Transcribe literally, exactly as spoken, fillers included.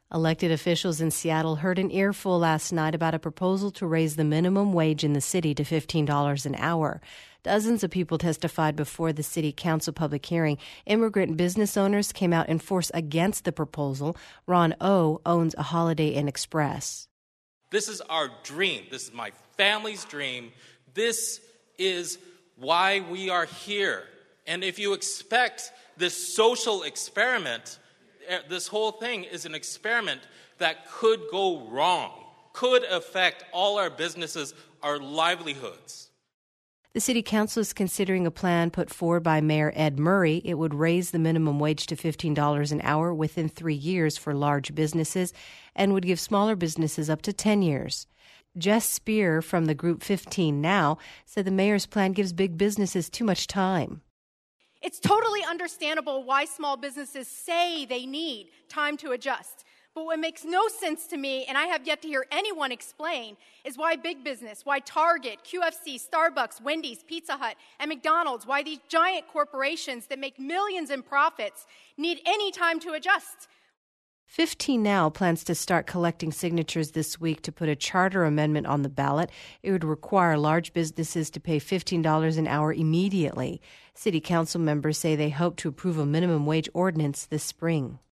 Elected officials in Seattle heard an earful last night about a proposal to raise the minimum wage in the city to fifteen dollars an hour. Dozens of people testified before the city council public hearing. Immigrant business owners came out in force against the proposal. Ron O owns a Holiday Inn Express. This is our dream. This is my family's dream. This is why we are here. And if you expect this social experiment, this whole thing is an experiment that could go wrong, could affect all our businesses, our livelihoods. The city council is considering a plan put forward by Mayor Ed Murray. It would raise the minimum wage to fifteen dollars an hour within three years for large businesses and would give smaller businesses up to ten years. Jess Spear from the group fifteen Now said the mayor's plan gives big businesses too much time. It's totally understandable why small businesses say they need time to adjust. But what makes no sense to me, and I have yet to hear anyone explain, is why big business, why Target, Q F C, Starbucks, Wendy's, Pizza Hut, and McDonald's, why these giant corporations that make millions in profits need any time to adjust. fifteen Now plans to start collecting signatures this week to put a charter amendment on the ballot. It would require large businesses to pay fifteen dollars an hour immediately. City council members say they hope to approve a minimum wage ordinance this spring.